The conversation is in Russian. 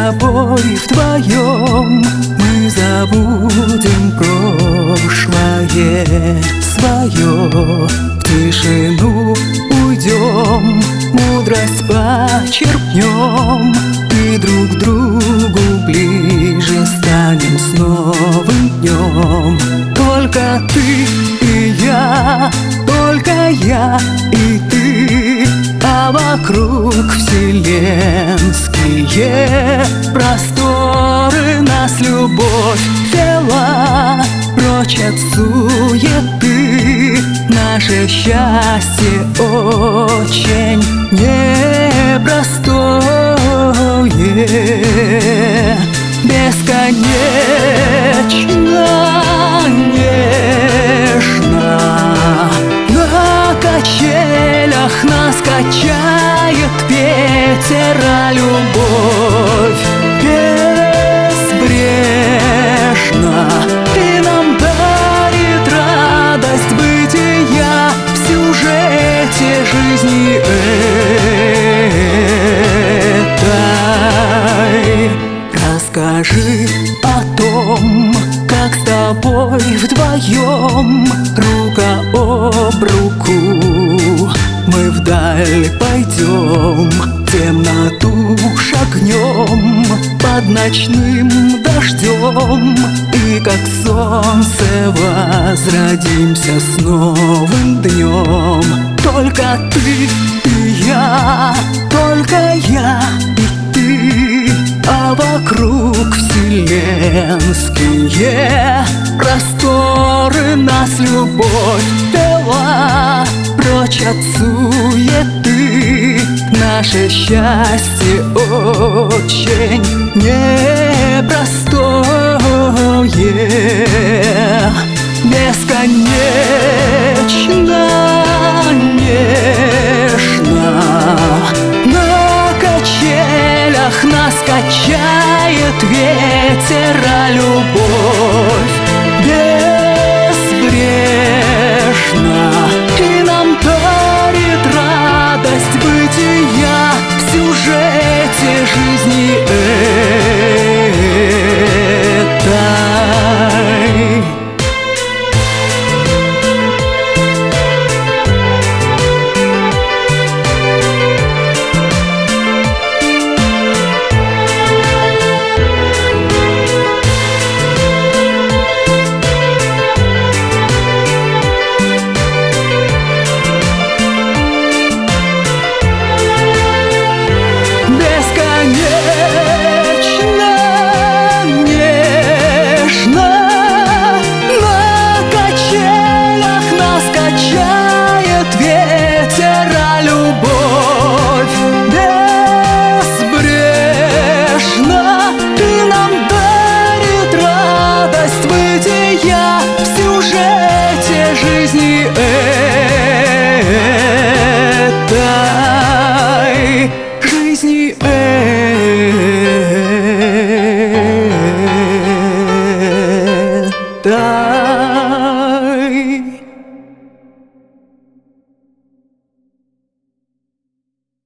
тобой вдвоем мы забудем прошлое свое, в тишину уйдем, мудрость почерпнем и друг к другу ближе станем с новым днем. Только ты и я, только я и ты, а вокруг вселенские просторы. Нас любовь вела прочь от суеты, наше счастье очень непростое, бесконечно нежно. На качелях нас качает ветер, а любовь безбрежна и нам дарит радость бытия в сюжете жизни этой. Расскажи о том, как с тобой вдвоем, рука об руку, мы вдаль пойдем, темноту шагнем под ночным дождем, и как солнце возродимся с новым днем. Только ты и я, только я и ты, а вокруг вселенские просторы. Нас любовь вела прочь от суеты, наше счастье очень непростое, бесконечно нежно. На качелях нас качает ветер, а любовь безбрежна и нам дарит радость бытия в сюжете жизни этой. Жизни этой.